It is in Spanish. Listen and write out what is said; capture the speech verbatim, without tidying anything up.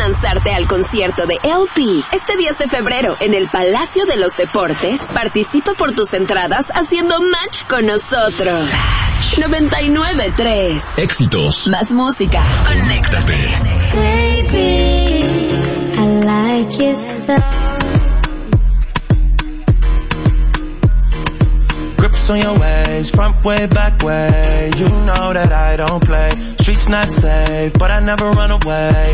lanzarte al concierto de L P este diez de febrero en el Palacio de los Deportes? Participa por tus entradas haciendo match con nosotros. noventa y nueve tres. Éxitos. Más música. Conéctate. Baby, I like it so. Grips on your ways, front way, back way. You know that I don't play. Streets not safe, but I never run away.